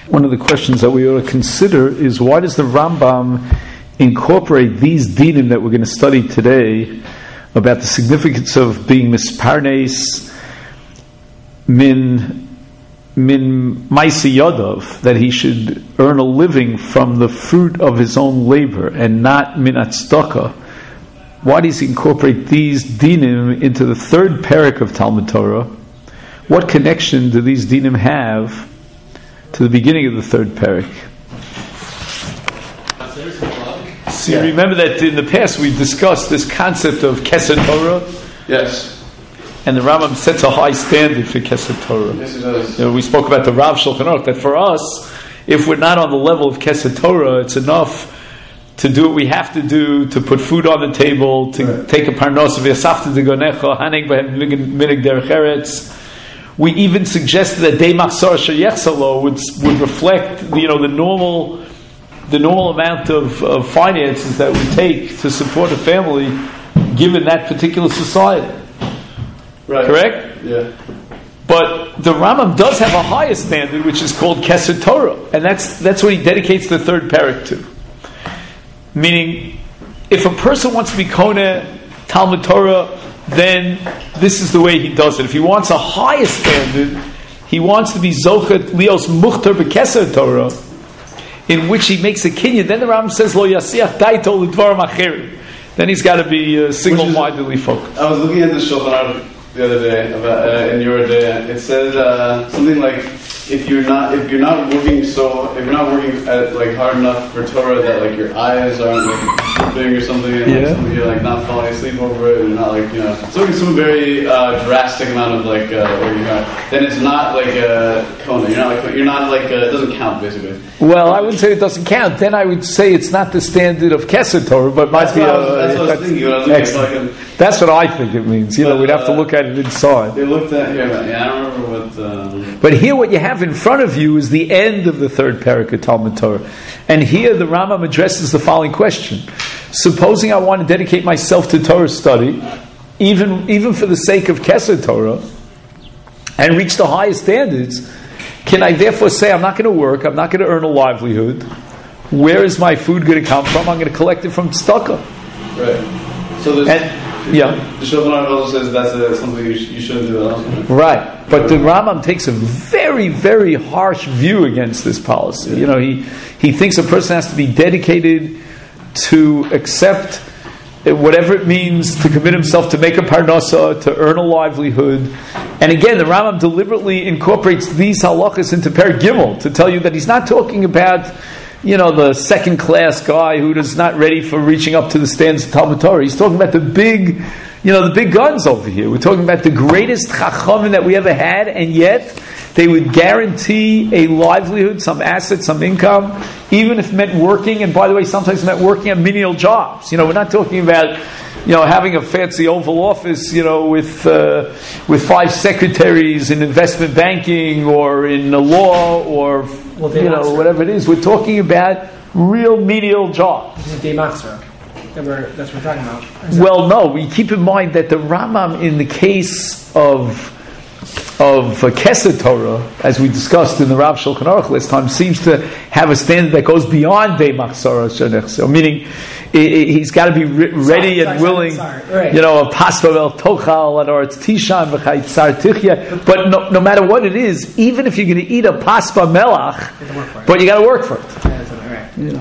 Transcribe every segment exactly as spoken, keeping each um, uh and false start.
One of the questions that we ought to consider is, why does the Rambam incorporate these dinim that we're going to study today about the significance of being misparnes min min maisi yadav, that he should earn a living from the fruit of his own labor and not min atzdaka? Why does he incorporate these dinim into the third parak of Talmud Torah? What connection do these dinim have to the beginning of the third parak? So you remember that in the past we discussed this concept of Kesed Torah? Yes. And the Rambam sets a high standard for Kesed Torah. Yes, it does. You know, we spoke about the Rav Shulchan Aruch, that for us, if we're not on the level of Kesed Torah, it's enough to do what we have to do, to put food on the table, to right. take a parnos of Yasafta de Gonecha, Hanig Behem Minig Derech Eretz. We even suggested that Dei Machzor Sheyechsalo would would reflect, you know, the normal the normal amount of, of finances that we take to support a family, given that particular society. Right. Correct? Yeah. But the Rambam does have a higher standard, which is called Kesed Torah, and that's that's what he dedicates the third parak to. Meaning, if a person wants to be Koneh Talmud Torah, then this is the way he does it. If he wants a higher standard, he wants to be Zochet Lios Muchtar B'Kesed Torah, in which he makes a kinyan. Then the Rambam says, Lo Yasiach Daito L'Dvarim Acherim. Then he's got to be uh, single-mindedly focused. I was looking at the Shulchan Aruch the other day, about, uh, in your day. It says uh, something like, if you're not if you're not working so if you're not working at, like hard enough for Torah, that like your eyes aren't like slipping or something, and yeah. like, something, you're like not falling asleep over it, and not like, you know, so some very uh, drastic amount of like uh, working hard, then it's not like a kona. You're not like you're not like a, it doesn't count basically. Well, I wouldn't say it doesn't count. Then I would say it's not the standard of Kesed Torah, but might that's be. What a, I was, that's what I was thinking. When I was looking, like a, that's what I think it means. You but, know, we'd have to look at it inside. They looked at here. Yeah, I don't remember what. Um, but here, what you have in front of you is the end of the third parak of Talmud Torah, and here the Rambam addresses the following question: supposing I want to dedicate myself to Torah study, even even for the sake of Kesed Torah, and reach the highest standards, can I therefore say I'm not going to work, I'm not going to earn a livelihood? Where is my food going to come from? I'm going to collect it from tzedakah. Right. So there's. And, Yeah, the Shulchan Aruch also says that's a, something you, sh- you shouldn't do. Right? right, but the Rambam takes a very, very harsh view against this policy. Yeah. You know, he he thinks a person has to be dedicated to accept whatever it means to commit himself to make a parnasa, to earn a livelihood. And again, the Rambam deliberately incorporates these halachas into Perek Gimel to tell you that he's not talking about, you know, the second class guy who is not ready for reaching up to the standards of Talmud Torah. He's talking about the big, you know, the big guns over here. We're talking about the greatest chachamim that we ever had, and yet they would guarantee a livelihood, some assets, some income, even if it meant working. And by the way, sometimes it meant working at menial jobs. You know, we're not talking about, you know, having a fancy Oval Office, you know, with uh, with five secretaries in investment banking or in the law or, well, you know, whatever it is. We're talking about real menial jobs. This is Dei Machzor. That's what we're talking about. Well, no. We keep in mind that the Rambam, in the case of of uh, Kesed Torah, as we discussed in the Rav Shulchan Aruch last time, seems to have a standard that goes beyond Dei Machzor Sheyechsalo, meaning he's got to be re- ready sorry, and sorry, willing, sorry, sorry. Right. You know, a pasva vel tochal or it's tishan v'chayit sar tichya. But no, no matter what it is, even if you're going to eat a pasva melach, but you got to work for it. Yeah, right. You know.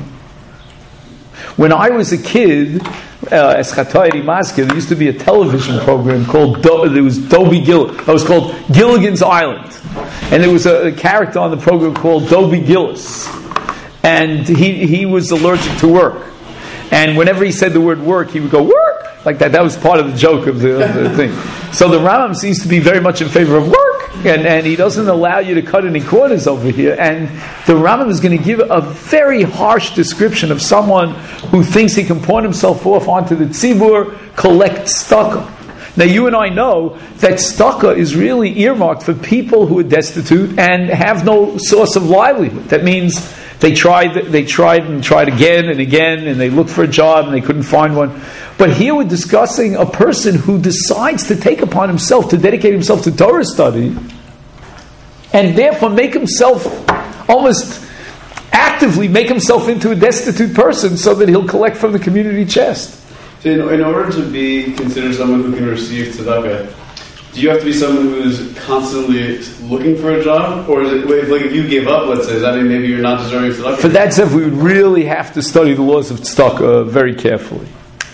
When I was a kid, uh, there used to be a television program called Do- there was Dobie Gill. It was called Gilligan's Island, and there was a, a character on the program called Dobie Gillis, and he he was allergic to work. And whenever he said the word work, he would go, work! Like that. That was part of the joke of the, of the thing. So the Rambam seems to be very much in favor of work. And, and he doesn't allow you to cut any corners over here. And the Rambam is going to give a very harsh description of someone who thinks he can pawn himself off onto the tzibur, collect tzedakah. Now you and I know that tzedakah is really earmarked for people who are destitute and have no source of livelihood. That means they tried, they tried and tried again and again, and they looked for a job and they couldn't find one. But here we're discussing a person who decides to take upon himself to dedicate himself to Torah study, and therefore make himself almost actively make himself into a destitute person so that he'll collect from the community chest. So in, in order to be considered someone who can receive tzedakah, do you have to be someone who's constantly looking for a job? Or is it, if, like, if you gave up, let's say, does that mean maybe you're not deserving of tzedakah? For that stuff, we would really have to study the laws of tzedakah very carefully.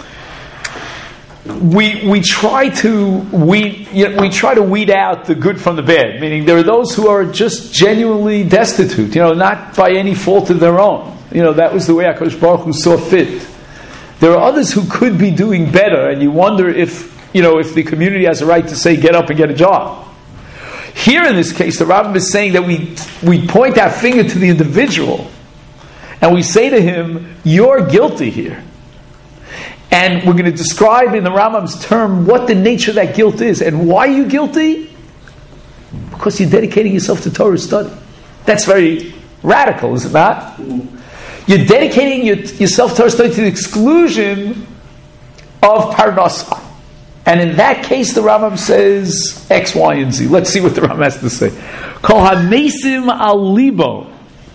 We we try to weed you know, we try to weed out the good from the bad. Meaning, there are those who are just genuinely destitute, you know, not by any fault of their own. You know, that was the way HaKadosh Baruch Hu saw fit. There are others who could be doing better, and you wonder if you know if the community has a right to say, "Get up and get a job." Here, in this case, the Rambam is saying that we we point our finger to the individual, and we say to him, "You're guilty here." And we're going to describe in the Rambam's term what the nature of that guilt is. And why are you guilty? Because you're dedicating yourself to Torah study. That's very radical, is it not? You're dedicating your, yourself to Torah study to the exclusion of Parnasah. And in that case, the Rambam says X, Y, and Z. Let's see what the Rambam has to say. Kol ha-mesim al libo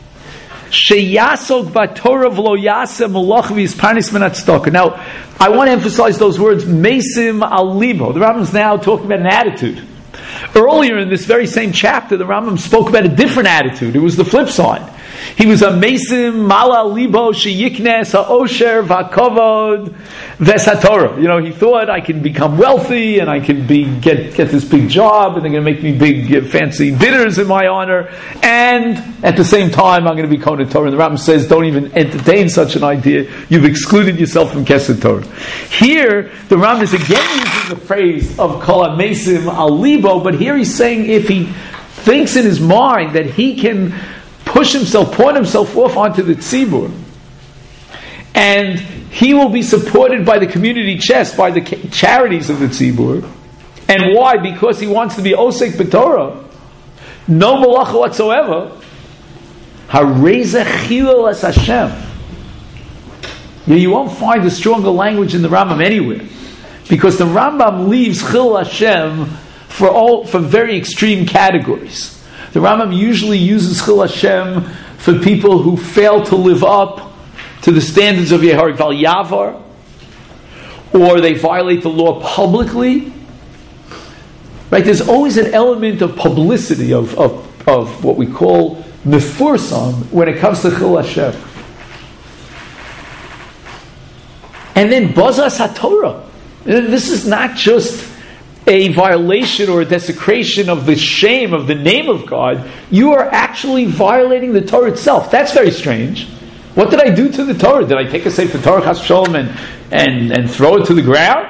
sheyasok b'Torah v'lo yaseh malach v'yisparnis min hatzedakah. Now, I want to emphasize those words, mesim al libo. The Rambam is now talking about an attitude. Earlier in this very same chapter, the Rambam spoke about a different attitude. It was the flip side. He was a mesim mal al libo sheyiknes ha'osher v'akavod v'satorah. You know, he thought, I can become wealthy and I can be get get this big job and they're going to make me big uh, fancy dinners in my honor, and at the same time I'm going to be Kohen Torah. And the Rambam says, don't even entertain such an idea. You've excluded yourself from Kesed Torah. Here, the Rambam is again using the phrase of Kol HaMesim Al Libo, but here he's saying if he thinks in his mind that he can push himself, point himself off onto the tzibur, and he will be supported by the community chest, by the charities of the tzibur. And why? Because he wants to be osek b'Torah, no malacha whatsoever. Harezeh chilul es Hashem. You won't find a stronger language in the Rambam anywhere, because the Rambam leaves chilul Hashem for all for very extreme categories. The Rambam usually uses chilul Hashem for people who fail to live up to the standards of Yeharik Val Yavar, or they violate the law publicly. Right? There's always an element of publicity, of, of, of what we call mefursam, when it comes to chilul Hashem. And then Bazas HaTorah. This is not just a violation or a desecration of the shame of the name of God. You are actually violating the Torah itself. That's very strange. What did I do to the Torah? Did I take a Sefer Torah Chas Shalom and, and, and throw it to the ground?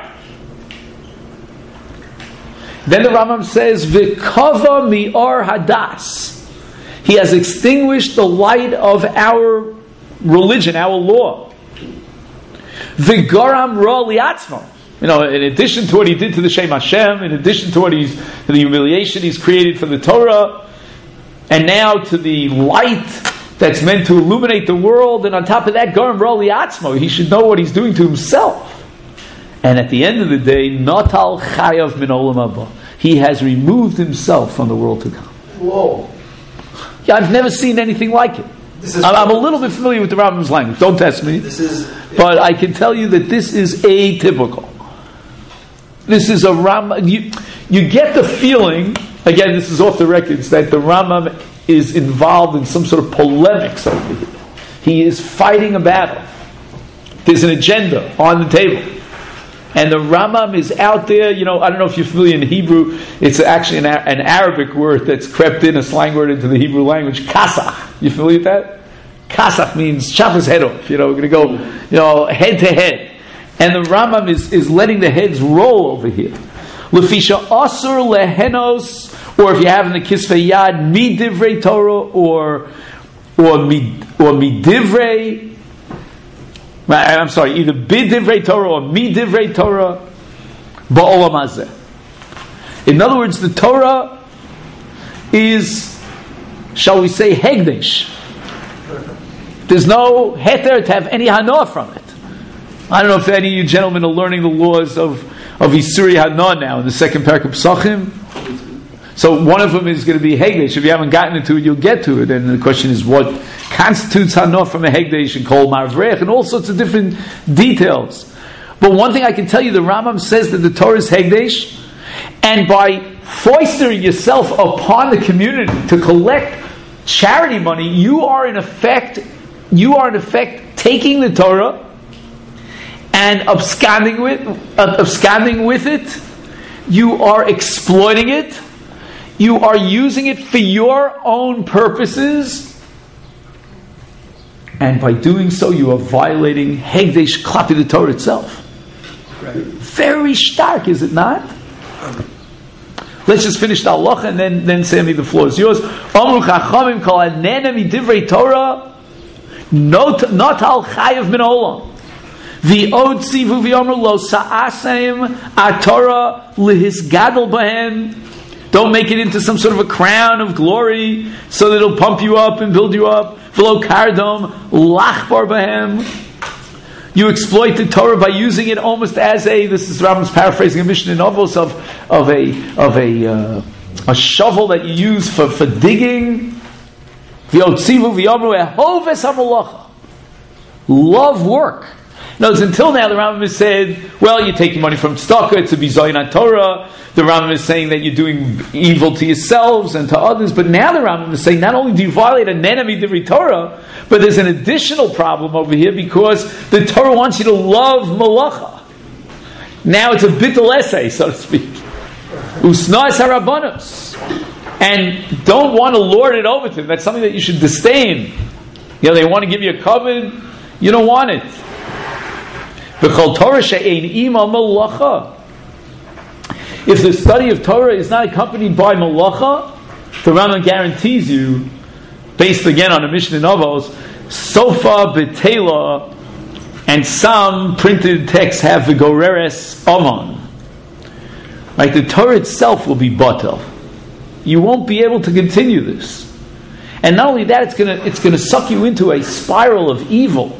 Then the Rambam says, V'kava mi'or hadas. He has extinguished the light of our religion, our law. V'garam ra li'atzmo. You know, in addition to what he did to the Shem Hashem, in addition to what he's, to the humiliation he's created for the Torah, and now to the light that's meant to illuminate the world, and on top of that, Garam Roli Atzmo, he should know what he's doing to himself. And at the end of the day, Natal Chayav Min Olam Haba. He has removed himself from the world to come. Whoa. Yeah, I've never seen anything like it. This is I'm, I'm a little bit familiar with the Rambam's language. Don't test me. This is, but I can tell you that this is atypical. This is a Rambam. You, you get the feeling, again, this is off the records, that the Rambam is involved in some sort of polemics over here. He is fighting a battle. There's an agenda on the table. And the Rambam is out there, you know, I don't know if you're familiar in Hebrew, it's actually an, an Arabic word that's crept in, a slang word into the Hebrew language, kasach. You familiar with that? Kasach means chop his head off. You know, we're going to go, you know, head to head. And the Rambam is, is letting the heads roll over here. Lefisha asur lehenos, or if you have in the Kisvei Yad, mi divrei Torah, or or mi or mi divrei. I'm sorry, either bi divrei Torah or mi divrei Torah, ba'olam hazeh. In other words, the Torah is, shall we say, hegdesh. There's no heter to have any hanoah from it. I don't know if any of you gentlemen are learning the laws of, of Isuri Hana now in the second parak of Psachim. So one of them is going to be Hegdesh. If you haven't gotten into it, you'll get to it. And the question is, what constitutes Hanof from a Hegdesh and Kol Marvrech, and all sorts of different details. But one thing I can tell you, the Rambam says that the Torah is Hegdesh, and by foistering yourself upon the community to collect charity money, you are in effect, you are in effect taking the Torah and absconding with, uh, absconding with it. You are exploiting it. You are using it for your own purposes. And by doing so, you are violating Hegdesh Klapi, the Torah itself. Right. Very stark, is it not? Let's just finish the halacha and then, then Sammy, the floor is yours. Amru Chachamim kol hanena midivrei Torah not al chayav min olam. V'od tzivu v'yomru lo sa'asem aTorah lihisgadol bahem. Don't make it into some sort of a crown of glory so that it'll pump you up and build you up. V'lo kardom lachbar bahem. You exploit the Torah by using it almost as a, this is Rambam's paraphrasing a Mishnah in Avos of, of a of a uh, a shovel that you use for, for digging. V'yotzivu v'yomru ehoves hamalacha. Love work. Notice, until now the Rambam has said, well, you're taking money from tzedakah to be zoyin on Torah. The Rambam is saying that you're doing evil to yourselves and to others. But now the Rambam is saying, not only do you violate a nenami divrei Torah, but there's an additional problem over here because the Torah wants you to love malacha. Now it's a bittul essay, so to speak. Usnas harabanos. And don't want to lord it over to them. That's something that you should disdain. You know, they want to give you a covenant. You don't want it. If the study of Torah is not accompanied by malacha, the Rambam guarantees you, based again on a Mishnah in Avos, Sofa Betela, and some printed texts have the Goreres Aman. Right, the Torah itself will be batel. You won't be able to continue this, and not only that, it's gonna it's gonna suck you into a spiral of evil.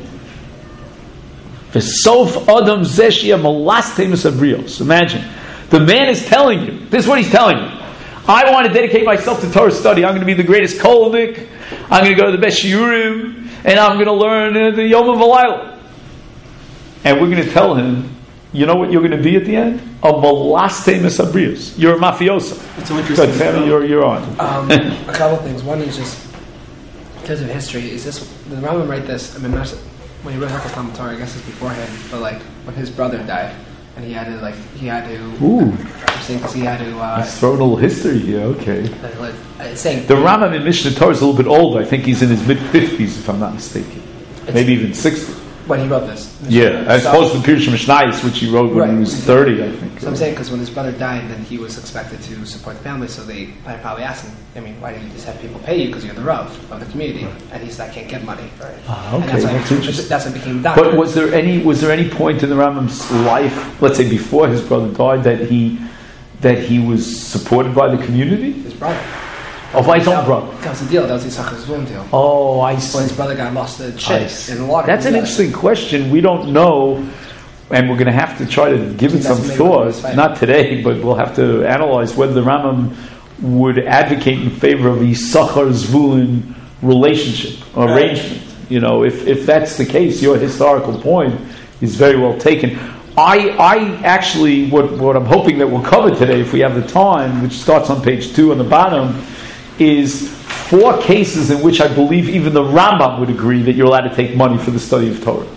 Sof Adam Zeshia Malastemus Abrios. Imagine. The man is telling you, this is what he's telling you. I want to dedicate myself to Torah study. I'm going to be the greatest kolnik. I'm going to go to the best shiurim. And I'm going to learn uh, the Yom of Alayla. And we're going to tell him, you know what you're going to be at the end? A Malastemus Abrios. You're a mafioso. It's so interesting. Good, Sammy, you're, you're on. Um, a couple of things. One is just, in terms of history, is this, the Rambam write this, I mean, when he wrote Hakol Talmud Torah, I guess it's beforehand, but like when his brother died, and he had to like he had to. Ooh. I'm saying because he had to. Uh, He's throwing a little history here. Okay. Uh, it's saying the Rambam in Mishnah Torah is a little bit old. I think he's in his mid fifties, if I'm not mistaken, maybe even sixty. when he wrote this. Yeah, as so, opposed to the Pirush Mishnayos, which he wrote when right. he was thirty, I think. So I'm saying, because when his brother died, then he was expected to support the family, so they probably asked him, I mean, why didn't you just have people pay you because you're the Rav of the community? Right. And he said, I can't get money. Right. Ah, okay, and that's, that's why, interesting. That's what became doctor. But was there any was there any point in the Rambam's life, let's say before his brother died, that he that he was supported by the community? His brother. Oh, by his own brother. That was the deal. That was Yisach's Zvum deal. Oh, I see. When his brother got lost in the ship in the water. That's an interesting question. We don't know, and we're going to have to try to give it some thought. Not today, but we'll have to analyze whether the Rambam would advocate in favor of the Yisachar Zvulun relationship or arrangement. You know, if if that's the case, your historical point is very well taken. I, I actually, what, what I'm hoping that we'll cover today, if we have the time, which starts on page two on the bottom, is four cases in which I believe even the Rambam would agree that you're allowed to take money for the study of Torah.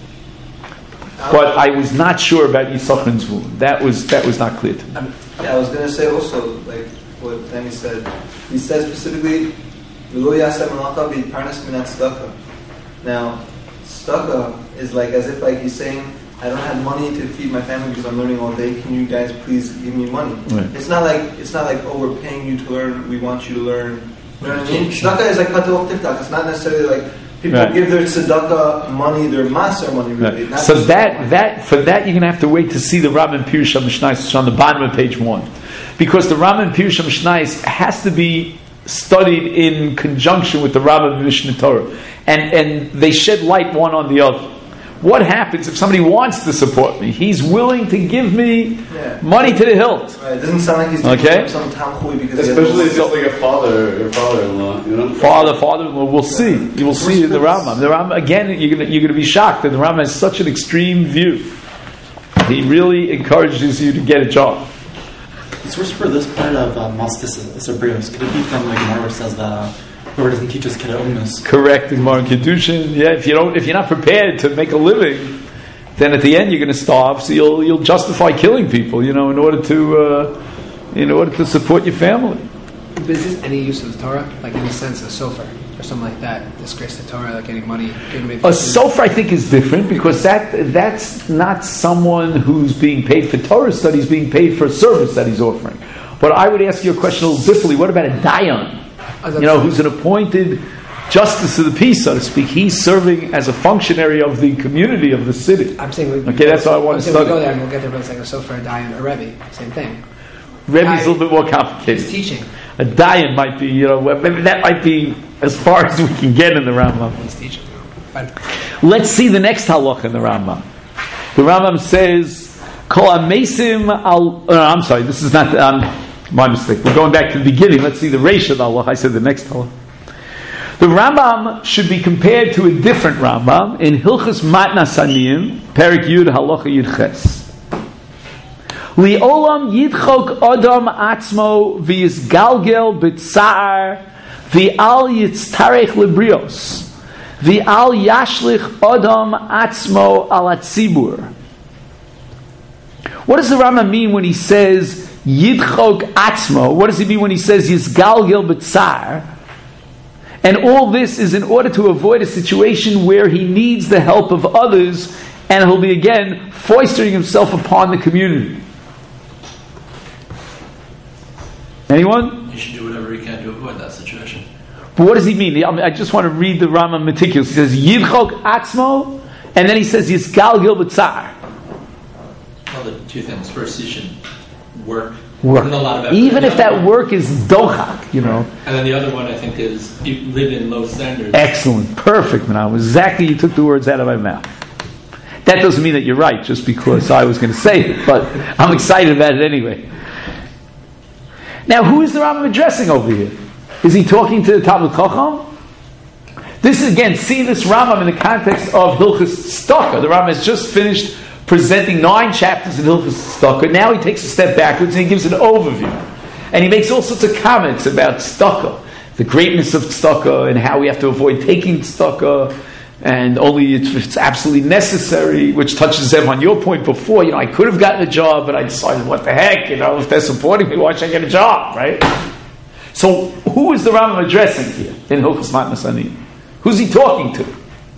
But I was not sure about Yisachar and Zvulun. That was that was not clear to me. Um, yeah, I was going to say also, like what Danny said. He said specifically, "V'lo yaseh malacha b'parnas minat tzedakah." Now, tzedakah is like as if like he's saying, I don't have money to feed my family because I'm learning all day. Can you guys please give me money? Right. It's not like it's not like oh we're paying you to learn. We want you to learn. You know what I mean? Tzedakah is like patul tiftak. It's not necessarily like people right. give their tzedakah money, their maser money. Really. Right. So that that for that you're going to have to wait to see the Rambam Pirush HaMishnayos on the bottom of page one, because the Rambam Pirush HaMishnayos has to be studied in conjunction with the Rambam Mishnah Torah, and and they shed light one on the other. what happens if somebody wants to support me? He's willing to give me Yeah. money to the hilt. Right, it doesn't sound like he's doing Okay. some tamchui because Especially if he has it's like a father, your father-in-law, you know? Father, father-in-law, we'll see. You will see in the Rambam. The Rambam, again, you're going you're to be shocked that the Rambam has such an extreme view. He really encourages you to get a job. The source for this part of uh, Mastis Isabrios, could it be from the Gemara where it says that whoever doesn't teach us Kedaumas? Correct, in Gemara and Kedushin. Yeah, if you don't, if you're not prepared to make a living, then at the end you're going to starve. So you'll you'll justify killing people, you know, in order to uh, in order to support your family. But is this any use of the Torah? Like in the sense of sofer or something like that? Disgrace the Torah, like getting money. Getting maybe A sofer, I think, is different because that that's not someone who's being paid for Torah studies, being paid for a service that he's offering. But I would ask you a question a little differently. What about a dayan? You know, who's an appointed justice of the peace, so to speak? He's serving as a functionary of the community of the city. I'm saying we, Okay, that's what I want I'm to saying study. we go there and we'll get there, but it's like a sofer, a dayan, a rebbe, same thing. Rebbe's I- a little bit more He's complicated. teaching. A dayan might be, you know, maybe that might be as far as we can get in the Rambam. He's teaching. But Let's see the next halach in the Rambam. The Rambam says, "Kol amesim al." Oh, no, I'm sorry. This is not um, my mistake. We're going back to the beginning. Let's see the reish of the halach. I said the next halach. The Rambam should be compared to a different Rambam in Hilchos Matnas Aniyim, Perik Yud Halacha Yud Ches. Li'olam yidchok adam atzmo v'yizgalgel b'tzar v'al yitztarech lebrios v'al yashlich adam atzmo al atzibur. What does the Rambam mean when he says yidchok atzmo? What does he mean when he says yizgalgel b'tzar? And all this is in order to avoid a situation where he needs the help of others and he'll be again foisting himself upon the community. Anyone? You should do whatever you can to avoid that situation. But what does he mean? I, mean, I just want to read the Rambam meticulously. He says Yidchok Atzmo, and then he says Yisgalgil B'tzar. Well, the two things. First, you should work. Work. Put in a lot of effort. Even And if the other that one- work is dochak, you know. And then the other one, I think, is you live in low standards. Excellent. Perfect, man. Exactly, you took the words out of my mouth. That doesn't mean that you're right, just because I was going to say it, but I'm excited about it anyway. Now, who is the Rambam addressing over here? Is he talking to the Talmud Chacham? This is, again, see this Rambam in the context of Hilchos Tzedakah. The Rambam has just finished presenting nine chapters in Hilchos Tzedakah. Now he takes a step backwards and he gives an overview. And he makes all sorts of comments about tzedakah, the greatness of tzedakah, and how we have to avoid taking tzedakah, and only if it's absolutely necessary, which touches them on your point before. You know, I could have gotten a job, but I decided, what the heck, you know, if they're supporting me, why should I get a job, right? So, who is the Rambam addressing here in Hilchos Matnas Aniyim? Who's he talking to?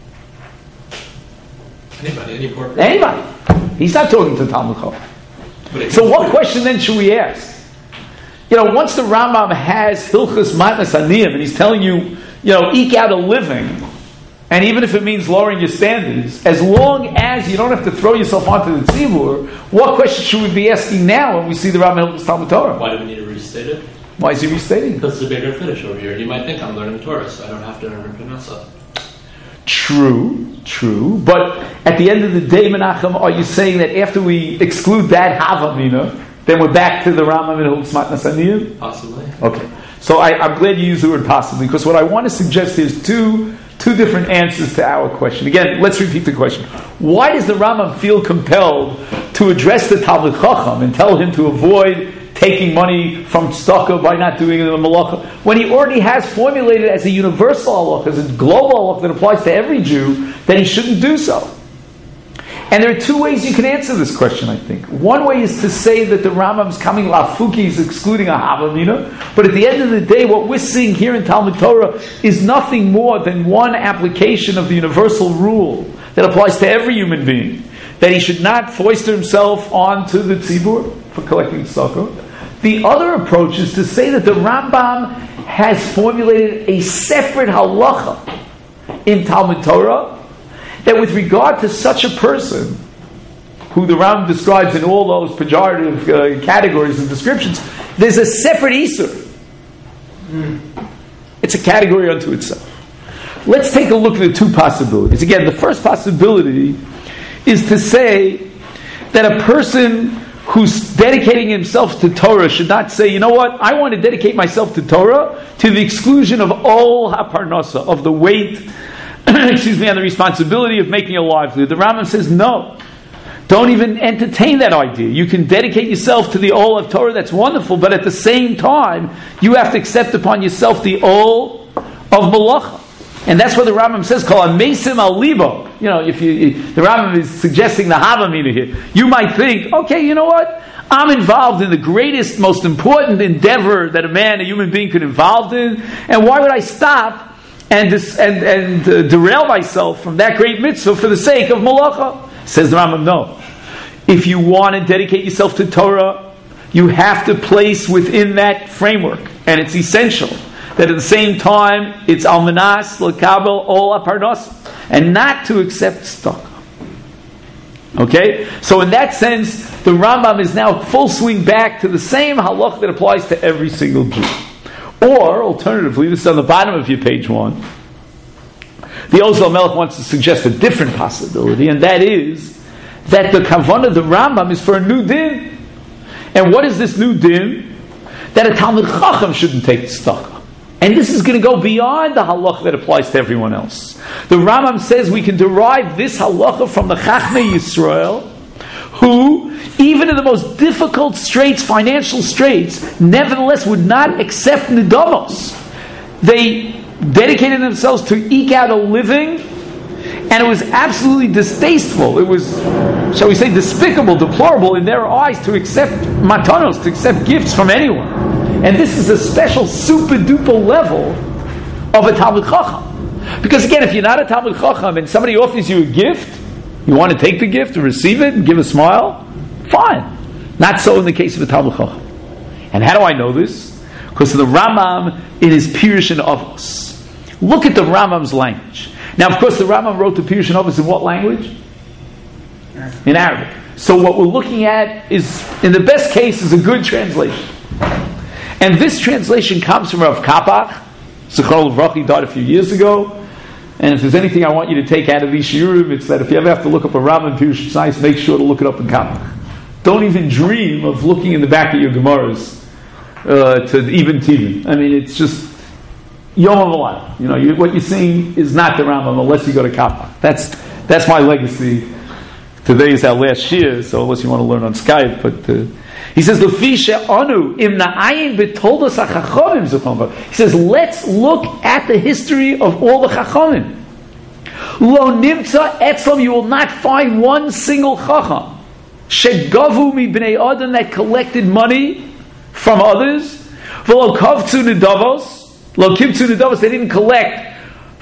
Anybody, any poor person. Anybody. He's not talking to Talmud Chacham. But it So can- what question then should we ask? You know, once the Rambam has Hilchos Matnas Aniyim and he's telling you, you know, eke out a living, and even if it means lowering your standards, as long as you don't have to throw yourself onto the tzibur, what question should we be asking now when we see the Rambam Hilchos Talmud Torah? Why do we need to restate it? Why is he restating? Because it's a bigger finish over here. You might think I'm learning Torah, so I don't have to learn Panasa. True, true. But at the end of the day, Menachem, are you saying that after we exclude that Havamina, then we're back to the Rambam and Hilchos Matnas Aniyim? Possibly. Okay. So I, I'm glad you used the word possibly, because what I want to suggest is two two different answers to our question. Again, let's repeat the question. Why does the Rambam feel compelled to address the Talmud Chacham and tell him to avoid taking money from tzedakah by not doing it in the malacha, when he already has formulated as a universal halacha, as a global halacha that applies to every Jew, that he shouldn't do so? And there are two ways you can answer this question, I think. One way is to say that the Rambam is coming lafuki, is excluding a havamina, but at the end of the day, what we're seeing here in Talmud Torah is nothing more than one application of the universal rule that applies to every human being, that he should not foister himself onto the tzibur for collecting tzedakah. The other approach is to say that the Rambam has formulated a separate halacha in Talmud Torah, that with regard to such a person, who the Rambam describes in all those pejorative uh, categories and descriptions, there's a separate Isur. Mm. It's a category unto itself. let's take a look at the two possibilities. Again, the first possibility is to say that a person who's dedicating himself to Torah should not say, you know what, I want to dedicate myself to Torah to the exclusion of all haparnasa, of the weight, excuse me, and the responsibility of making a livelihood. The Rambam says, no, don't even entertain that idea. You can dedicate yourself to the Ol of Torah, that's wonderful, but at the same time, you have to accept upon yourself the Ol of Malacha. And that's what the Rambam says, called a mesim al libo. You know, if you, the Rambam is suggesting the Havamina here. You might think, okay, you know what? I'm involved in the greatest, most important endeavor that a man, a human being, could involved in, and why would I stop and dis, and, and uh, derail myself from that great mitzvah for the sake of malacha? Says the Rambam, no. If you want to dedicate yourself to Torah, you have to place within that framework, and it's essential that at the same time it's almanas l'kabel ol aparnos, and not to accept tzedakah. Okay, so in that sense, the Rambam is now full swing back to the same halach that applies to every single Jew. Or alternatively, this is on the bottom of your page one. The Ozal Melech wants to suggest a different possibility, and that is that the kavanah of the Rambam is for a new din. And what is this new din? That a Talmid Chacham shouldn't take tzedakah. And this is going to go beyond the halacha that applies to everyone else. The Rambam says we can derive this halacha from the Chachmei Yisrael, who, even in the most difficult straits, financial straits, nevertheless would not accept nidamos. They dedicated themselves to eke out a living, and it was absolutely distasteful. It was, shall we say, despicable, deplorable in their eyes to accept matanos, to accept gifts from anyone. And this is a special super duper level of a Talmid Chacham. Because again, if you're not a Talmid Chacham and somebody offers you a gift, you want to take the gift and receive it and give a smile, fine. Not so in the case of a Talmid Chacham. And how do I know this? Because of the Rambam in his Pirush and Avos. Look at the Rambam's language. Now, of course, the Rambam wrote the Pirush and Avos in what language? In Arabic. So what we're looking at is, in the best case, is a good translation. And this translation comes from Rav Kapach. Zichrono Livracha, he died a few years ago. And if there's anything I want you to take out of these shiurim, it's that if you ever have to look up a Rambam Pirush Tzais, make sure to look it up in Kapach. Don't even dream of looking in the back of your Gemaras uh, to even Tivim. I mean, it's just Yom HaValayim. You know, you, what you're seeing is not the Rambam unless you go to Kapach. That's that's my legacy. Today is our last shiur, so unless you want to learn on Skype, but. Uh, He says, He says, let's look at the history of all the Chachamim. Lo nimtza etzlam, you will not find one single Chacham shegavu mi bnei adam that collected money from others. V'lo kavtzu nedavos, lo kivtzu nedavos, they didn't collect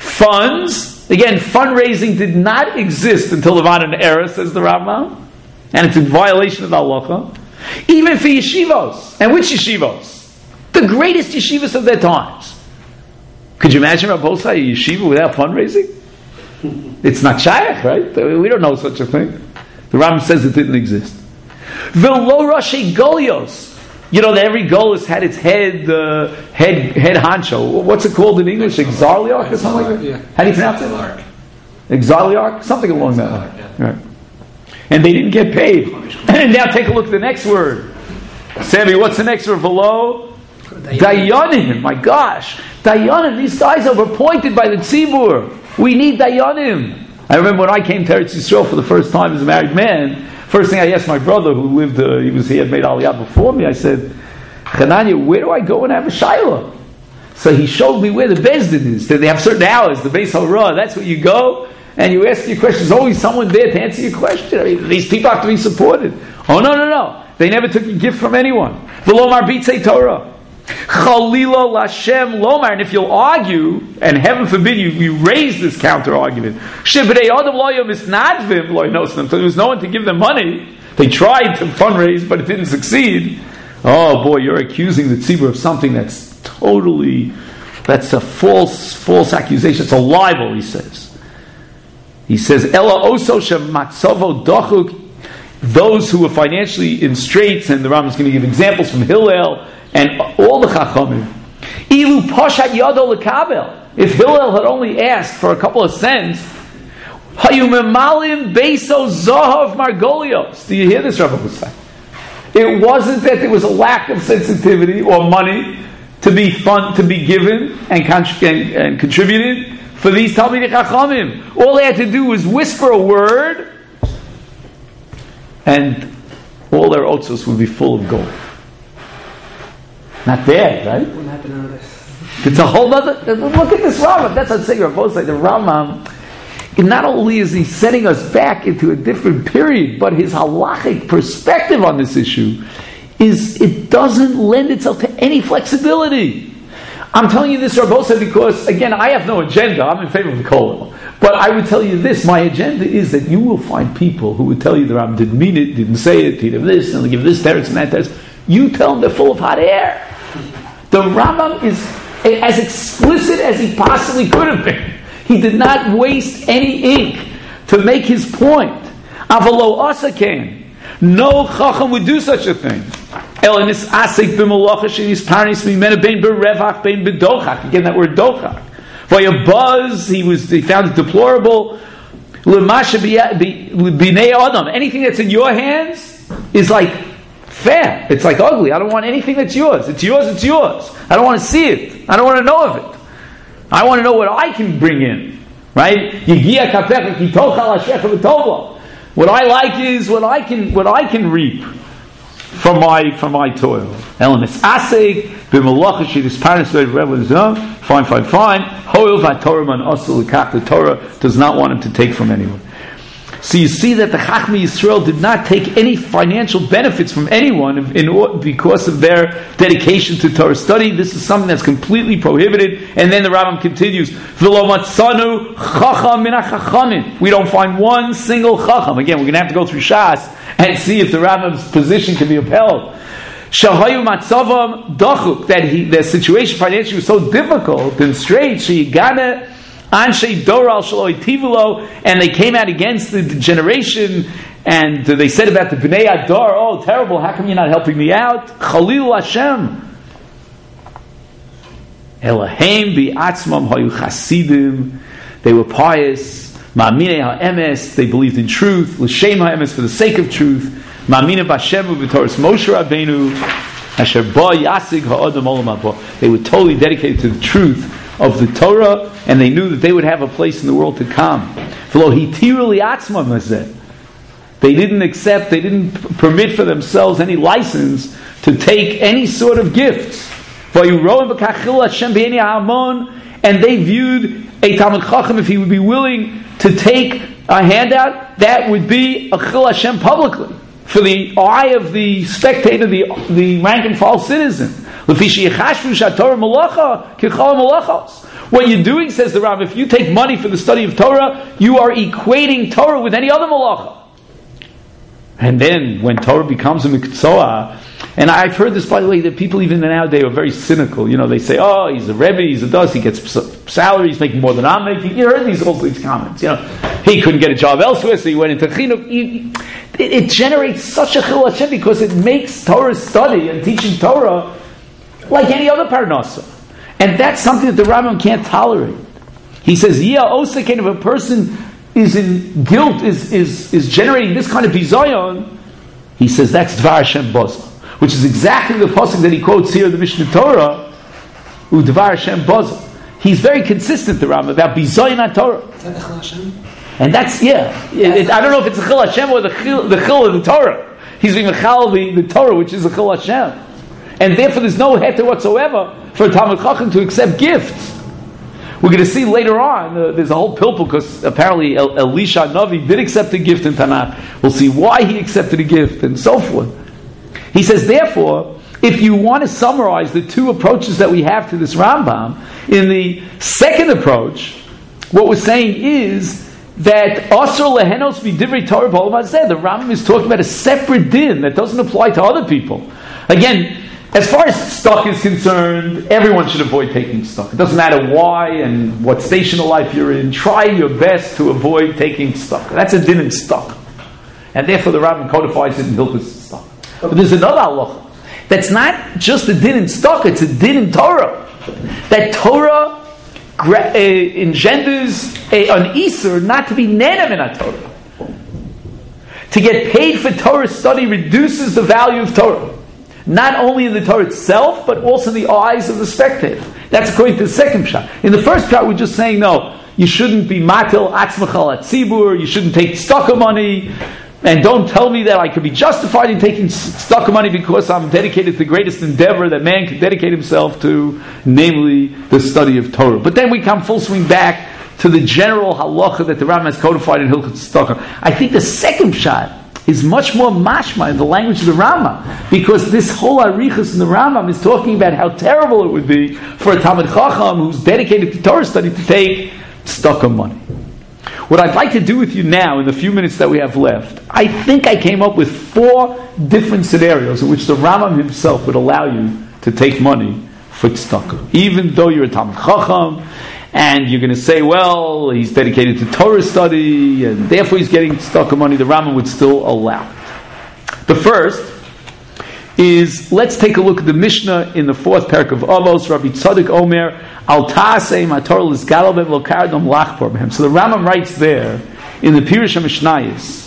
funds. Again, fundraising did not exist until the Van and Era, says the Rambam, and it's in violation of the halacha. Even for yeshivos. And which yeshivos? The greatest yeshivos of their times. Could you imagine Rabbi Osai, a yeshiva without fundraising? It's not shaykh, right? We don't know such a thing. The Rambam says it didn't exist. V'lo rashi golios. You know that every golus had its head, uh, head, head honcho. What's it called in English? Exarliarch or something like that? Yeah. How do you pronounce it? Exarliarch? Something along that line. Yeah. Right. And they didn't get paid. And now take a look at the next word. Sammy, what's the next word? Below? Dayanim. My gosh. Dayanim. These guys are appointed by the tzibur. We need Dayanim. I remember when I came to Eretz Yisrael for the first time as a married man, first thing I asked my brother who lived, uh, he was he had made Aliyah before me, I said, Chananya, where do I go and have a shayla? So he showed me where the Beis Din is. They have certain hours, the Beis Harah, that's where you go. And you ask your question, there's always someone there to answer your question. I mean, these people have to be supported. Oh, no, no, no. They never took a gift from anyone. V'lomar bitzei Torah. Chalila lashem lomar. And if you'll argue, and heaven forbid you, you raise this counter-argument, shebrei adam lo yom isnadvim lo ynosnim. So there was no one to give them money. They tried to fundraise, but it didn't succeed. Oh, boy, you're accusing the tzibur of something that's totally, that's a false, false accusation. It's a libel, he says. He says, Ella oso shematzavo dochuk, those who are financially in straits, and the Rambam is going to give examples from Hillel and all the Chachamim. Ilu poshat yado lekabel. if Hillel had only asked for a couple of cents, Hayumemalim Beso Zohav Margolios. Do you hear this, Rabbi Hussein? It wasn't that there was a lack of sensitivity or money to be fun, to be given and, con- and, and contributed for these Talmidei Chachamim. All they had to do was whisper a word, and all their otzos would be full of gold. Not bad, right? What happened to this? It's a whole other. Look at this Rambam. That's what I'm saying. Both like the Rambam. Not only is he setting us back into a different period, but his halachic perspective on this issue is it doesn't lend itself to any flexibility. I'm telling you this, Rabbosa, because again, I have no agenda. I'm in favor of the Kollel. But I would tell you this: my agenda is that you will find people who would tell you the Rambam didn't mean it, didn't say it, he did this, and they give this teretz and that teretz. You tell them they're full of hot air. The Rambam is as explicit as he possibly could have been. He did not waste any ink to make his point. Avalo asaken. No chacham would do such a thing. Again, that word dochak. By a buzz, he was he found it deplorable. Anything that's in your hands is like fair. It's like ugly. I don't want anything that's yours. It's yours, it's yours. I don't want to see it. I don't want to know of it. I want to know what I can bring in. Right? What I like is what I can what I can reap from my from my toil. Fine, fine, fine. The Torah does not want him to take from anyone. So you see that the Chachmei Yisrael did not take any financial benefits from anyone in, in, because of their dedication to Torah study. This is something that's completely prohibited. And then the Rambam continues, "V'lo matzanu chacham min hachachamim." We don't find one single chacham. Again, we're going to have to go through Shas and see if the Rambam's position can be upheld. Shahayu matzavam dachuk, that he, their situation financially was so difficult and strange. Sheyigana Anshe Doral Shaloi Tivulo, and they came out against the generation, and they said about the Bnei Adar, oh, terrible, how come you're not helping me out? Chalil Hashem. Eloheim bi'atzmam hayu chasidim, they were pious, ma'amine ha'emes, they believed in truth, l'shem ha'emes, for the sake of truth, ma'amine b'Hashem u'v'toras Moshe Rabbeinu, asher ba yasig ha'adam olam haba. They were totally dedicated to the truth of the Torah, and they knew that they would have a place in the world to come. They didn't accept, they didn't permit for themselves any license to take any sort of gifts. And they viewed a Talmid Chacham, if he would be willing to take a handout, that would be a Chil Hashem publicly, for the eye of the spectator, the, the rank and file citizen. What you're doing, says the Rav, if you take money for the study of Torah, you are equating Torah with any other malacha. And then, when Torah becomes a mikzoah, and I've heard this, by the way, that people even nowadays are very cynical. You know, they say, oh, he's a Rebbe, he's a does, he gets salary, he's making more than I'm making. You heard these all these comments. You know, he couldn't get a job elsewhere, so he went into chinuch. It, it generates such a chil Hashem because it makes Torah study and teaching Torah like any other parnasa. And that's something that the Rambam can't tolerate. He says, yeah, osaken, if a person is in guilt, is, is, is generating this kind of bizayon, he says that's Dvar Hashem Boza, which is exactly the pasuk that he quotes here in the Mishnah Torah, U Dvar Hashem Boza. He's very consistent, the Rambam, about bizayon Torah. Is that the Chil Hashem? And that's, yeah. It, it, I don't know if it's the Chil Hashem or the Chil, the Chil of the Torah. He's being Mechal the, the Torah, which is the Chil Hashem. And therefore there's no heter whatsoever for a Talmid Chacham to accept gifts. We're going to see later on, uh, there's a whole pilpul, because apparently El- Elisha Navi did accept a gift in Tanakh. We'll see why he accepted a gift, and so forth. He says, therefore, if you want to summarize the two approaches that we have to this Rambam, in the second approach, what we're saying is that Asur Lehenos B'Divrei Torah B'Olam Hazeh, the Rambam is talking about a separate din that doesn't apply to other people. Again, as far as stock is concerned, everyone should avoid taking stock. It doesn't matter why and what station of life you're in. Try your best to avoid taking stock. That's a din in stock. And therefore the Rambam codifies it in Hilchos stock. But there's another halacha. That's not just a din in stock, it's a din in Torah. That Torah gra- uh, engenders a, an Isur not to be nenem in a Torah. To get paid for Torah study reduces the value of Torah. Not only in the Torah itself, but also in the eyes of the spectator. That's according to the second pshat. In the first pshat, we're just saying, no, you shouldn't be matil atzmachal at tzibur, you shouldn't take tzedakah money, and don't tell me that I could be justified in taking tzedakah money because I'm dedicated to the greatest endeavor that man can dedicate himself to, namely the study of Torah. But then we come full swing back to the general halacha that the Rambam has codified in Hilchot Tzedakah. I think the second pshat is much more mashma in the language of the Rambam, because this whole arichas in the Rambam is talking about how terrible it would be for a Talmid Chacham who's dedicated to Torah study to take tzedakah money. What I'd like to do with you now, in the few minutes that we have left, I think I came up with four different scenarios in which the Rambam himself would allow you to take money for tzedakah, even though you're a Talmid Chacham. And you're going to say, well, he's dedicated to Torah study, and therefore he's getting tzedakah money. The Rambam would still allow it. The first is, let's take a look at the Mishnah in the fourth parak of Avos. Rabbi Tzadok Omer, Al Ta'asei Matorah L'Sgalal B'hem Lo Kardom Lachpor B'hem. So the Rambam writes there in the Pirush HaMishnayos,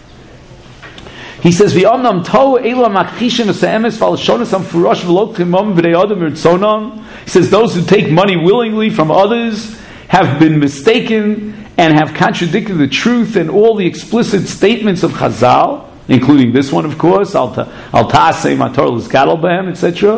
he says, "V'omnam tohu ela makhishin v'se'emes v'alshonas amfurosh v'lo k'mom v'dei adam mirtzonam." He says, those who take money willingly from others have been mistaken and have contradicted the truth and all the explicit statements of Chazal, including this one, of course, Al Ta'asei Matorah L'Sgalal B'hem, et cetera.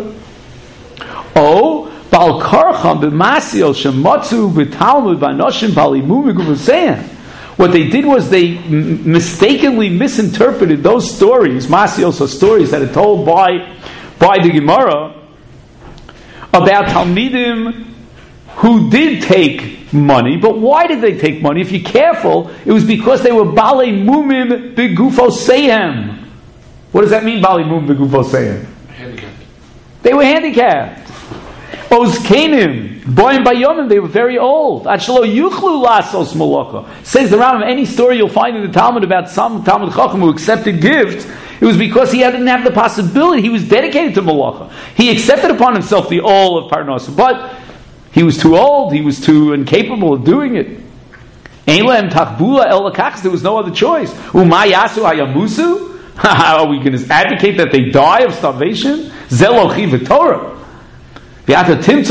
O Bal Karcham b'Masiyel Shemotzu b'Talmud b'Anoshim b'Alimum b'Guvaseim. What they did was they m- mistakenly misinterpreted those stories, Masios, or stories that are told by, by the Gemara about Talmidim who did take money. But why did they take money? If you're careful, it was because they were Balei Mumim B'Gufoseim. What does that mean, Balei Mumim B'Gufoseim? Handicapped. They were handicapped. Ozkenim, Boim Bayomim, they were very old. Achlo Yuchlu Lasos Malacha. Says the Rambam, any story you'll find in the Talmud about some Talmud Chacham who accepted gifts, it was because he didn't have the possibility. He was dedicated to Malacha. He accepted upon himself the all of Parnasa, but he was too old, he was too incapable of doing it. Eilem Tachbula El Lakachs, there was no other choice. Umayasu Hayamusu? Are we going to advocate that they die of starvation? Zelochi V'Torah. Okay, we'll see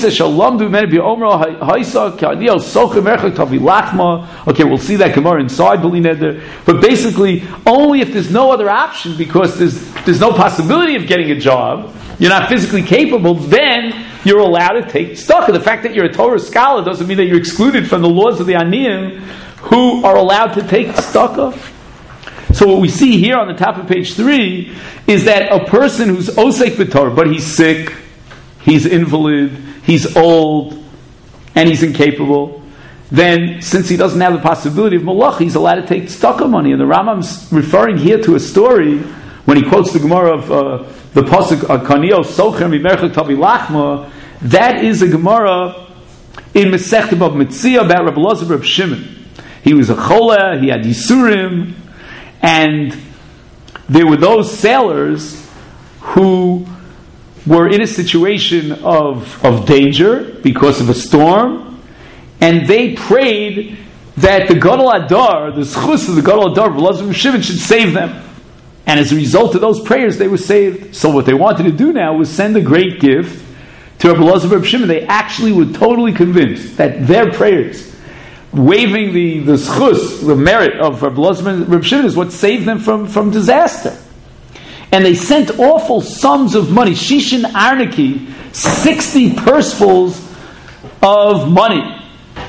that Gemara inside, but basically, only if there's no other option, because there's there's no possibility of getting a job, you're not physically capable, then you're allowed to take tzedakah. The fact that you're a Torah scholar doesn't mean that you're excluded from the laws of the Aniyim who are allowed to take tzedakah. So what we see here on the top of page three is that a person who's osek b'Torah, but he's sick, he's invalid, he's old, and he's incapable, then since he doesn't have the possibility of malach, he's allowed to take tzedakah money. And the Rambam's referring here to a story when he quotes the Gemara of uh, the pasuk Kanio Sochem Mimerchak Tavi Lachma. That is a Gemara in Masechta Bava Metzia about Rabbi Elazar Reb Shimon. He was a chola, he had yisurim, and there were those sailors who were in a situation of, of danger because of a storm, and they prayed that the Gadol Adar, the schus of the Gadol Adar, Elazar Reb Shimon, should save them. And as a result of those prayers, they were saved. So what they wanted to do now was send a great gift to Rabbi Elazar Reb Shimon. They actually were totally convinced that their prayers, waiving the, the schus, the merit of Rabbi Elazar Reb Shimon, is what saved them from, from disaster. And they sent awful sums of money, Shishin Arniki, sixty pursefuls of money.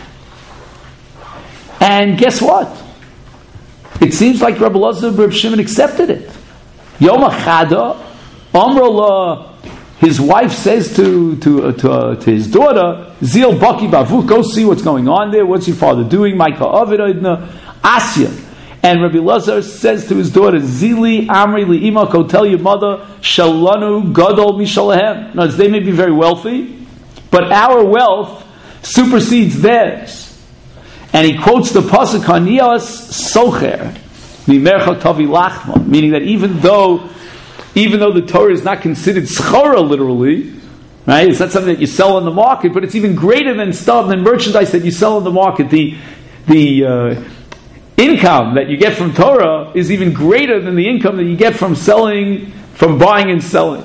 And guess what? It seems like Rabbi Elazar Reb Shimon accepted it. Yom Achada, Amrola, his wife says to to uh, to, uh, to his daughter, Zil Baki Bavu, go see what's going on there. What's your father doing? Micah Avidna, Asya. And Rabbi Elazar says to his daughter, Zili Amri Li'ima, go tell your mother, Shalanu Gadol Mishalahem. Now, they may be very wealthy, but our wealth supersedes theirs. And he quotes the pasuk Haniyas Socher, Mimerchak Tavi Lachma, meaning that even though, even though the Torah is not considered schora literally, Right? It's not something that you sell on the market, but it's even greater than stuff, than merchandise that you sell on the market. The the uh, income that you get from Torah is even greater than the income that you get from selling, from buying and selling.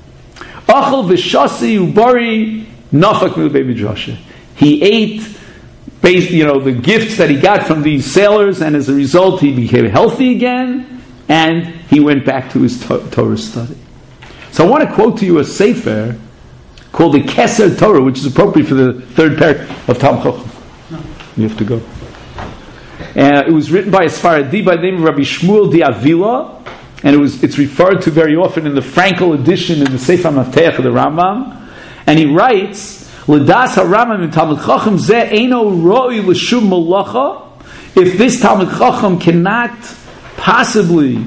Achal v'shasi ubari nafak milbei midrasha. He ate, based, you know, the gifts that he got from these sailors, and as a result, he became healthy again, and he went back to his to- Torah study. So I want to quote to you a sefer called the Keser Torah, which is appropriate for the third parak of Talmud Chacham. You have to go. Uh, it was written by a Sfaradi by the name of Rabbi Shmuel di Avila, and it was it's referred to very often in the Frankel edition in the Sefer Mafteach of the Rambam. And he writes, "L'das HaRambam in Talmud Chacham ze eino roi l'shum malacha." If this Talmud Chacham cannot possibly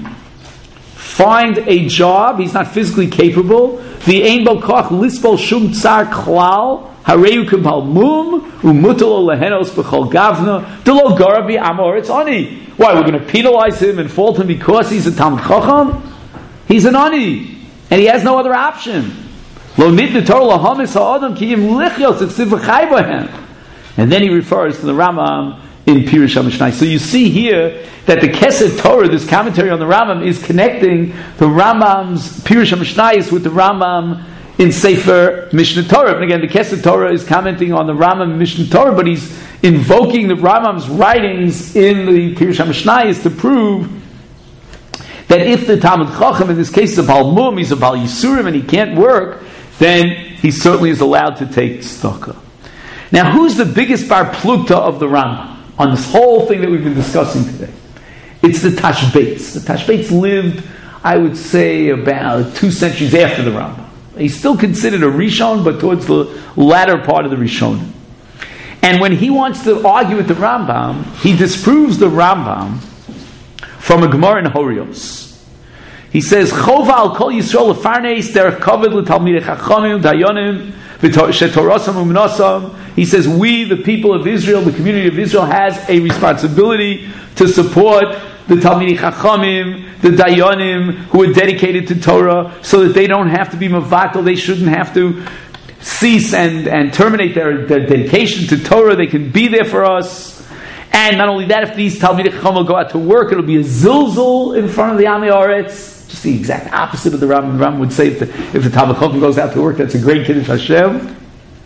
find a job, he's not physically capable. The ein bo koch lispol shum tsar klal. Hareyu kibal mum umutalo lehenos b'chol gavna delo garabi amor. It's ani. Why, we're going to penalize him and fault him because he's a Talmud Chacham? He's an ani, and he has no other option. Lo nit Torah lahamis ha'adam ki yim lichios eksiv v'chai b'hem. And then he refers to the Rambam in Pirush HaMishnah. So you see here that the Kesed Torah, this commentary on the Rambam, is connecting the Rambam's Pirush HaMishnah with the Rambam in Sefer Mishnah Torah. And again, the Kesed Torah is commenting on the Rambam in Mishnah Torah, but he's invoking the Rambam's writings in the Pirush HaMishnah to prove that if the Talmud Chacham, in this case, is a Baal Mum, he's a Baal Yisurim, and he can't work, then he certainly is allowed to take tzedakah. Now, who's the biggest bar plukta of the Rambam on this whole thing that we've been discussing today? It's the Tashbates. The Tashbates lived, I would say, about two centuries after the Rambam. He's still considered a Rishon, but towards the latter part of the Rishon. And when he wants to argue with the Rambam, he disproves the Rambam from a Gemara in Horios. He says, Chova al kol Yisrael lefarneis derech kavod letalmidei chachamim dayanim shetorasam u'mnasam. He says, we, the people of Israel, the community of Israel, has a responsibility to support the Talmidei Chachamim, the Dayanim, who are dedicated to Torah, so that they don't have to be mavatal, they shouldn't have to cease and, and terminate their, their dedication to Torah, they can be there for us. And not only that, if these Talmidei Chacham will go out to work, it'll be a zilzul in front of the Ami Aretz, just the exact opposite of the Rambam. The Rambam would say if the, if the Talmidei Chacham goes out to work, that's a great Kiddush Hashem.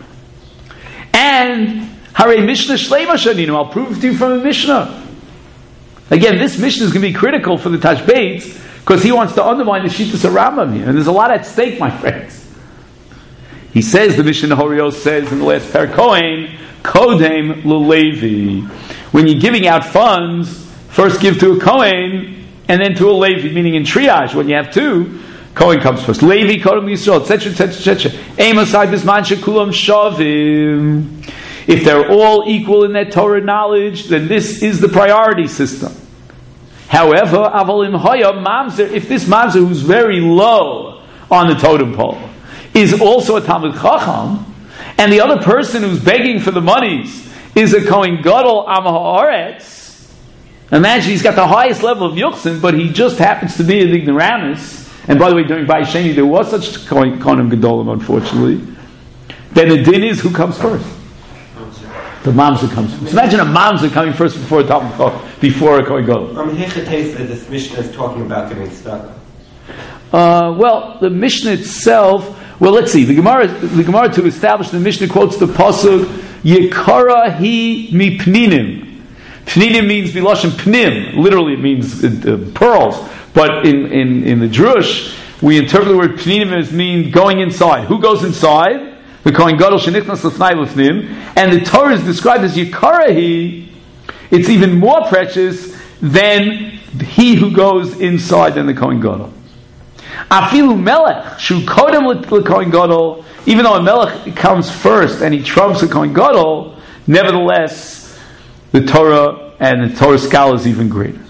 And Hare Mishnah Shleima Shaninu, I'll prove it to you from a Mishnah. Again, this Mishnah is going to be critical for the Tashbates because he wants to undermine the Shittas of Rambam here, and there's a lot at stake, my friends. He says, the Mishnah Horios says in the last parak, Kohen Kodem L'Levi. When you're giving out funds, first give to a Kohen and then to a Levi, meaning in triage. When you have two, Kohen comes first. Levi Kodem Yisrael, et cetera, et cetera, et cetera. Eimosai Bisman Shekulam Shavim. If they're all equal in their Torah knowledge, then this is the priority system. However, Avalim Hoya Mamzer, if this Mamzer who's very low on the totem pole is also a Talmud Chacham, and the other person who's begging for the monies is a Kohen Gadol Am Haaretz, imagine he's got the highest level of Yuchsin, but he just happens to be an ignoramus. And by the way, during Bai Sheni there was such Kohen Gadolim, unfortunately. Then the din is who comes first. The mamzer comes first. So imagine a mamzer coming first before a Talmud Chacham, before a Kohen Gadol. From Hechatez, this Mishnah is talking about giving tzedakah. Uh, well, the Mishnah itself. Well, let's see. The Gemara, the Gemara to establish the Mishnah quotes the pasuk Yekara hi mi pninim. Pninim means biloshem pnim. Literally, it means uh, pearls. But in, in, in the Drush, we interpret the word pninim as mean going inside. Who goes inside? The Kohen Gadol shenichnas l'fnai l'fnim, and the Torah is described as Yikarahi. It's even more precious than he who goes inside than the Kohen Gadol. Afilu melech shu kodem l'Kohen Gadol, even though a melech comes first and he trumps a Kohen Gadol, nevertheless the Torah and the Torah scholar is even greater.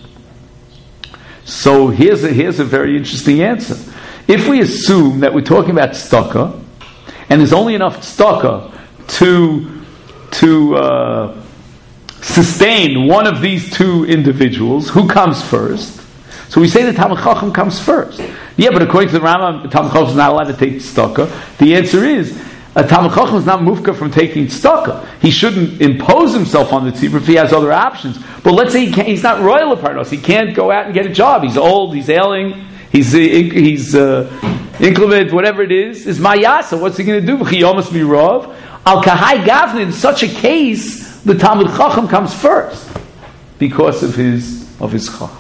So here's a, here's a very interesting answer. If we assume that we're talking about tzedakah, and there's only enough tzedakah to to uh, sustain one of these two individuals, who comes first? So we say the Talmud Chacham comes first. Yeah, but according to the Rambam, the Talmud Chacham is not allowed to take tzedakah. The answer is a Talmid Chacham is not mufka from taking tzedakah. He shouldn't impose himself on the tzibur if he has other options. But let's say he can't, he's not royal parnos. He can't go out and get a job. He's old. He's ailing. He's uh, he's uh, inclement. Whatever it is, is mayasa. What's he going to do? Chiyom mirov al kahai gavna. In such a case, the Talmid Chacham comes first because of his of his chacham.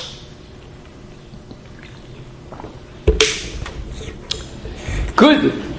Good.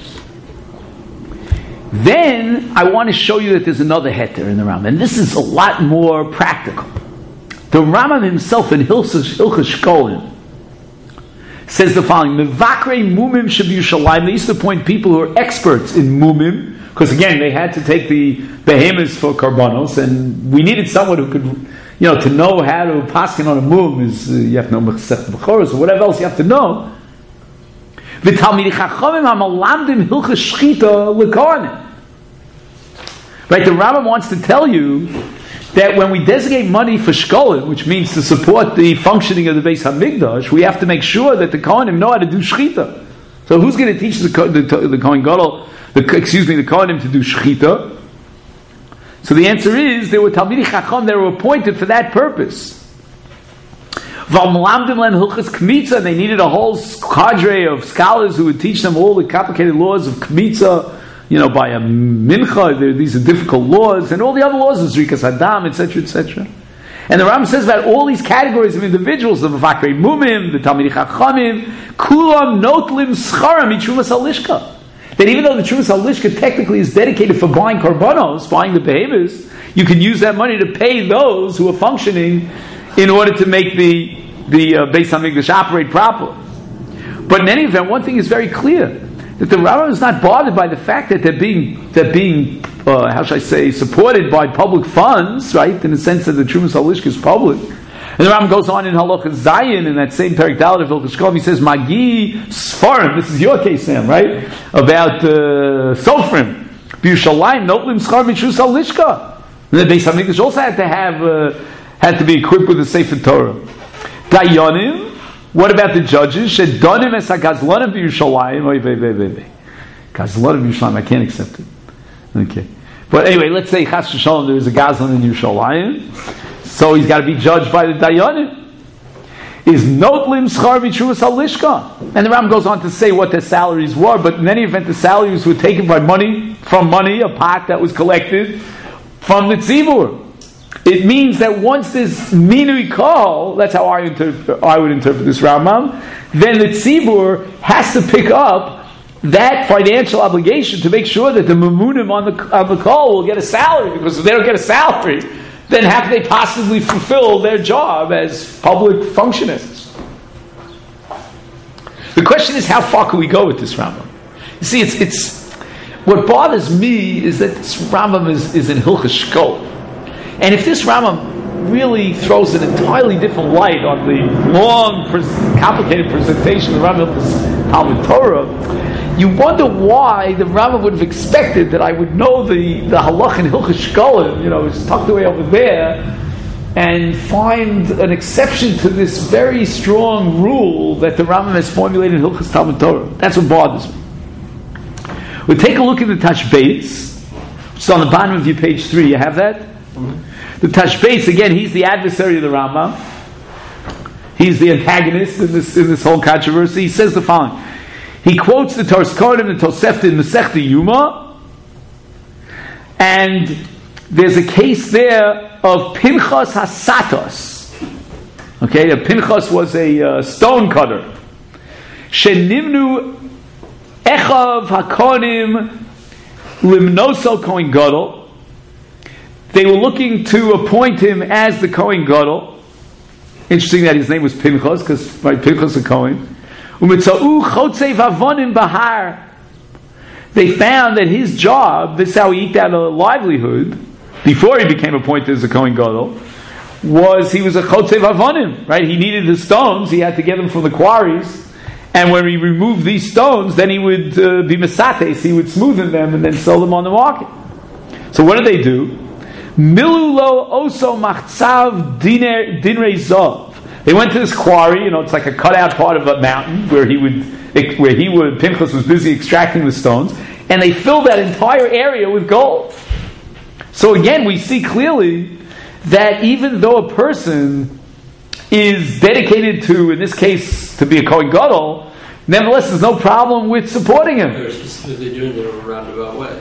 Then I want to show you that there's another heter in the Rambam, and this is a lot more practical. The Rambam himself in Hilchos Shkolim says the following: Mevakre mumim shebYerushalayim. They used to appoint people who are experts in mumim, because again they had to take the behemoths for karbanos, and we needed someone who could, you know, to know how to paskin on a mum is uh, you have to know Mechsech B'choros or whatever else you have to know. V'talmidei chachamim hamalamdim hilchos shchita l'kohanim. Right, the Rambam wants to tell you that when we designate money for shkolim, which means to support the functioning of the Beis Hamikdash, we have to make sure that the kohanim know how to do shchita. So who's going to teach the the, the kohen gadol, the excuse me, the kohanim to do shchita? So the answer is there were talmidei chacham that were appointed for that purpose. They needed a whole cadre of scholars who would teach them all the complicated laws of kmitza, you know, by a mincha. These are difficult laws, and all the other laws of zrikas hadam, et cetera, et cetera. And the Rambam says about all these categories of individuals: the mavakrei mumim, the talmidei chachamim, kulam notlim scharam mitrumas halishka. That even though the trumas halishka technically is dedicated for buying karbanos, buying the behemoths, you can use that money to pay those who are functioning in order to make the the uh, Beis Hamikdash operate properly. But in any event, one thing is very clear: that the Rambam is not bothered by the fact that they're being they're being uh, how should I say supported by public funds, right? In the sense that the Trumas Halishka is public. And the Rambam goes on in Halacha Zayin in that same Perek Dalet of Hilchos Shkolim. He says, "Magi Sfarim." This is your case, Sam, right? About uh, Sofrim, B'Yerushalayim Notlim Schar Mitrus Halishka. The Beis Hamikdash also had to have uh, had to be equipped with the Sefer Torah. Dayanim. What about the judges? Shedanim es hagazlanim b'Yerushalayim. Oy vey vey vey vey. Gazlanim b'Yerushalayim. I can't accept it. Okay. But anyway, let's say Chas V'Shalom there is a Gazlan in Yerushalayim, so he's got to be judged by the Dayanim. Is notlim schar v'trumas halishka, and the Ram goes on to say what their salaries were. But in any event, the salaries were taken by money from money, a pot that was collected from the tzibur. It means that once this minui kol, that's how I, interpret, I would interpret this Rambam, then the tzibur has to pick up that financial obligation to make sure that the mamunim on the on the kol will get a salary, because if they don't get a salary, then how can they possibly fulfill their job as public functionaries? The question is, how far can we go with this Rambam? You see, it's it's what bothers me is that this Rambam is, is in Hilchos Shkolim. And if this Rambam really throws an entirely different light on the long, complicated presentation of the Rambam Talmud Torah, you wonder why the Rambam would have expected that I would know the, the halach in Hilchos Shkolim, you know, it's tucked away over there, and find an exception to this very strong rule that the Rambam has formulated in Hilchos Talmud Torah. That's what bothers me. We'll take a look at the Tashbeitz, which is on the bottom of your page three. You have that? Mm-hmm. The Tashbeitz, again, he's the adversary of the Rambam. He's the antagonist in this in this whole controversy. He says the following. He quotes the Toras Kohanim, the Tosefta in Masechta Yuma, and there's a case there of Pinchas Hasatos. Okay, Pinchas was a uh, stone cutter. Shenimnu Echav HaKohanim Limnoso Kohen Gadol. They were looking to appoint him as the Kohen Gadol. Interesting that his name was Pinchas, because right, Pinchas a Kohen. Umitzau Chotzev Avonim Bahar. They found that his job, this is how he eked out a livelihood, before he became appointed as a Kohen Gadol, was he was a Chotzev Avonim, right? He needed the stones, he had to get them from the quarries, and when he removed these stones, then he would uh, be mesates, he would smoothen them and then sell them on the market. So what did they do? Milulo oso machzav dinrei zav. They went to this quarry, you know, it's like a cutout part of a mountain where he would, where he would, Pinchas was busy extracting the stones, and they filled that entire area with gold. So again, we see clearly that even though a person is dedicated to, in this case, to be a Kohen Gadol, nevertheless, there's no problem with supporting him. They were specifically doing it in a roundabout way.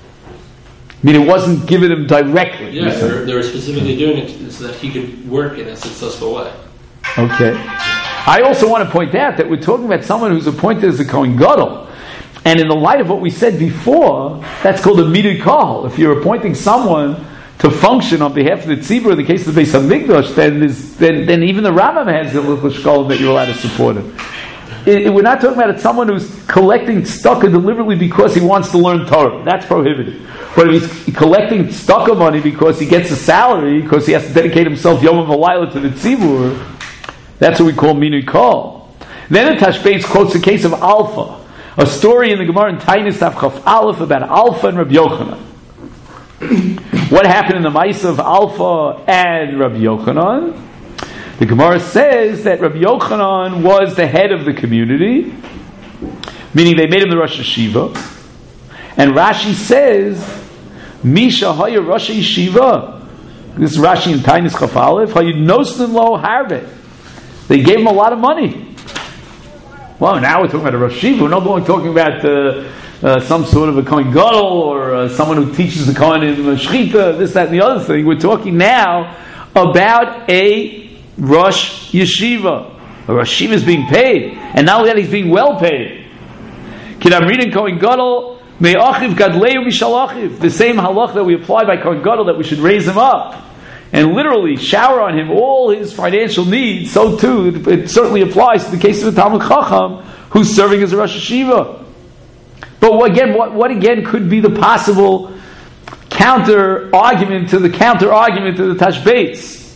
I mean, it wasn't given him directly. Yeah, they were, they were specifically doing it so that he could work in a successful way. Okay. I also want to point out that we're talking about someone who's appointed as a Kohen Gadol. And in the light of what we said before, that's called a midui kol. If you're appointing someone to function on behalf of the tzibur, in the case of the Beis HaMikdash, then, then, then even the Rambam has the little shkolim that you're allowed to support him. It, it, we're not talking about someone who's collecting tzedakah deliberately because he wants to learn Torah. That's prohibited. But if he's collecting tzedakah money because he gets a salary, because he has to dedicate himself yom v'layla to the tzibur, that's what we call minui kol. Then the Tashbetz quotes the case of Alpha, a story in the Gemara in Tainis Tav Chaf Aleph about Alpha and Rabbi Yochanan. What happened in the Maisa of Alpha and Rabbi Yochanan? The Gemara says that Rabbi Yochanan was the head of the community, meaning they made him the Rosh Yeshiva. And Rashi says, Misha haya Rosh Yeshiva. This is Rashi in Tainis Chaf Aleph. Hayu nosnin lo harbe. They gave him a lot of money. Well, now we're talking about a Rosh Yeshiva. We're not only talking about uh, uh, some sort of a Kohen Gadol or uh, someone who teaches the Kohen in Shechita, this, that, and the other thing. We're talking now about a Rosh Yeshiva. A Rosh Yeshiva is being paid. And not only that, he's being well paid. Kid, I'm reading Kohen Gadol, Me'achiv Gadleu Mishalachiv. The same halach that we apply by Kohen Gadol, that we should raise him up and literally shower on him all his financial needs, so too, it, it certainly applies to the case of a Talmud Chacham who's serving as a Rosh Yeshiva. But what, again, what, what again could be the possible counter argument to the counter argument to the Tashbetz?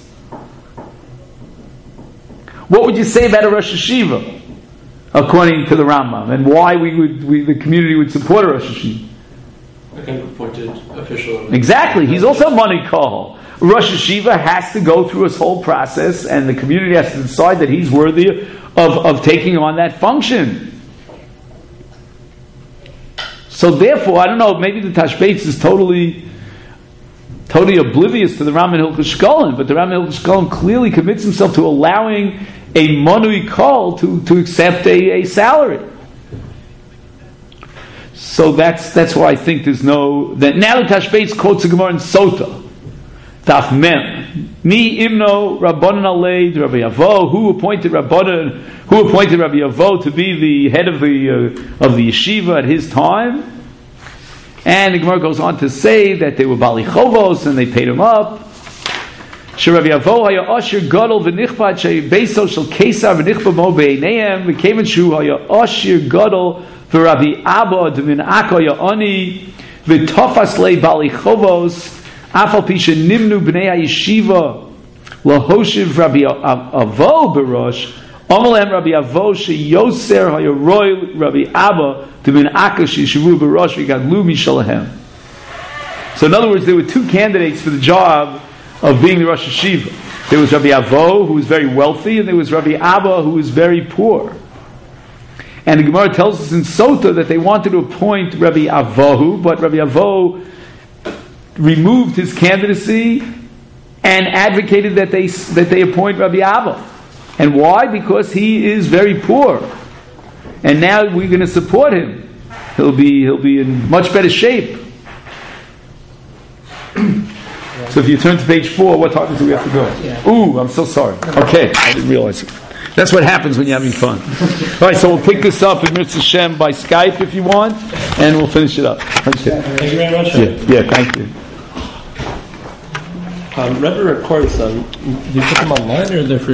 What would you say about a Rosh Yeshiva, according to the Rambam, and why we would, we, the community would support a Rosh Yeshiva? A kind of appointed official. Exactly, he's also a money call. Rosh Yeshiva has to go through his whole process, and the community has to decide that he's worthy of, of taking on that function. So therefore, I don't know, maybe the Tashbetz is totally totally oblivious to the Rambam Hilchos Shkolim, but the Rambam Hilchos Shkolim clearly commits himself to allowing a monui kol to, to accept a, a salary. So that's that's why I think there's no... that now the Tashbetz quotes the Gemara in Sota. Taf Mem. Mi imno Rabbanan Aleid Rabbi Avo. Who appointed Rabbanan? Who appointed Rabbi Avo to be the head of the uh, of the yeshiva at his time? And the Gemara goes on to say that they were Bali Chovos and they paid him up. She Rabbi Avo haya Asher Gadol v'nichbad she Beiso shel Kesar v'nichbad mo beineim v'kemen shu haya Asher Gadol v'Rabbi Abba d'min Akko haya Ani v'tofas lei Bali Chovos. Afal pisha nimnu bnei hayeshiva lahoshiv Rabbi Avo berosh amalem Rabbi Avo sheyoser hayaroy Rabbi Abba to bin akash yeshivu berosh v'gadlu mishalahem. So in other words, there were two candidates for the job of being the Rosh Yeshiva. There was Rabbi Avo, who was very wealthy, and there was Rabbi Abba, who was very poor. And the Gemara tells us in Sota that they wanted to appoint Rabbi Avohu, but Rabbi Avo removed his candidacy and advocated that they that they appoint Rabbi Abba. And why? Because he is very poor, and now we're going to support him. He'll be he'll be in much better shape. So if you turn to page four, what time do we have to go? Yeah. Ooh, I'm so sorry. Okay, I didn't realize it. That's what happens when you're having fun. All right, so we'll pick this up in Mitzvah Shem by Skype if you want, and we'll finish it up. Okay. Thank you very much. Yeah, yeah, thank you. Um, Rebbe records them. Do you put them online or they're for